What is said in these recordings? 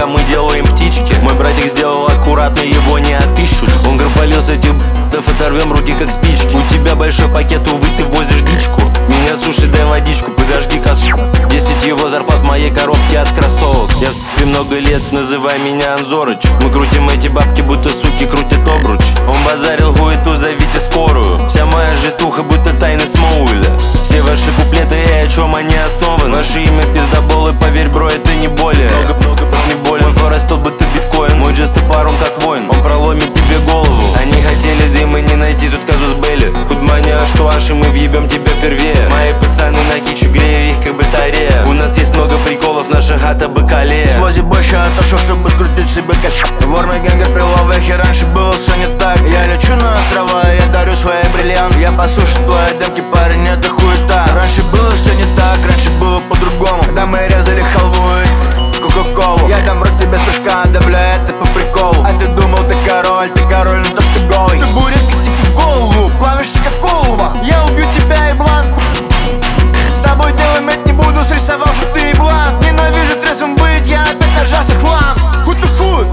когда мы делаем птички. Мой братик сделал аккуратно, его не отыщут. Он горболез этих оторвем руки как спички. У тебя большой пакет, увы, ты возишь дичку. Меня слушай, дай водичку, подожди косу. 10 его зарплат в моей коробке от кроссовок. Я в много лет, называй меня Анзорыч. Мы крутим эти бабки, будто суки крутят обруч. Он базарил хуету, зовите скорую. Вся моя житуха, будто тайны Смоуэля. Все ваши куплеты, о чем они основаны. Ваше имя пиздоболы, поверь, бро, это не более. Много не более. Мой форест, тот будто биткоин. Мой джестопар, он как воин, он проломит тебе голову. Они хотели дым и не найти тут казус Белли. Худмания, а что аж, и мы въебем тебя первее. Мои пацаны на кичу, грею их как батарея. У нас есть много приколов, наша хата бакалея. Свози больше отошел, чтобы скрутить себе кэш. Ворный гэнгер при ловых, и раньше было все не так. Я лечу на острова, я дарю свои бриллианты. Я послушаю твои демки, парень, это хуета. Раньше было все не так, раньше было по-другому. Когда мы резали халву и кока-колу. Я дам в рот тебе с прыжка, да бля, это по приколу. А ты думал, ты король, но то что голый. Ты бурятка тебе в голову, плавишься как олова. Я убью тебя и бланку. С тобой дело иметь не буду, срисовал, что ты еблан. Ненавижу трезвым быть, я опять нажался в хлам. Хуй-ты-хуй.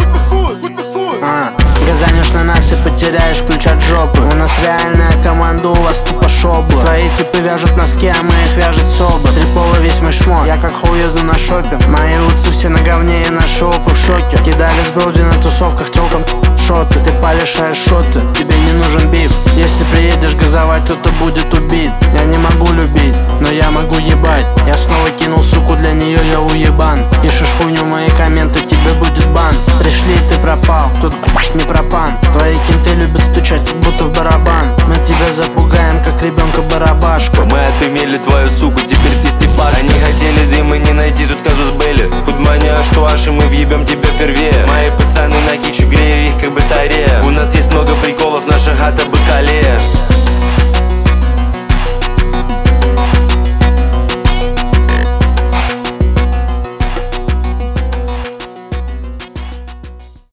Газанешь на нас и потеряешь ключ от жопы. У нас реальная команда, у вас тупо шобла. Твои типы вяжут носки, а мы их вяжет соба. Триповый весь мой шмот, я как хуй еду на шопинг. Мои утцы все на говне и наши опы в шоке. Кидали с броуди на тусовках телкам шоты. Ты полишаешь шоты, тебе не нужен биф. Если приедешь газовать, то ты будет убит. Я не могу любить, но я могу ебать. Я снова кинул суку, для нее я уебан. Пишешь хуйню в мои комменты, тебе будет бан. Пришли, ты пропал, тут не пропан. Твои кенты любят стучать, как будто в барабан. Мы тебя запугаем, как ребенка барабашку. Мы отымели твою суку, теперь ты степаш. Они хотели дым и не найти тут казус Белли. Худмания, а что аж, и мы въебем тебя первее. Мои пацаны на кичу, грею их как батарея. У нас есть много приколов,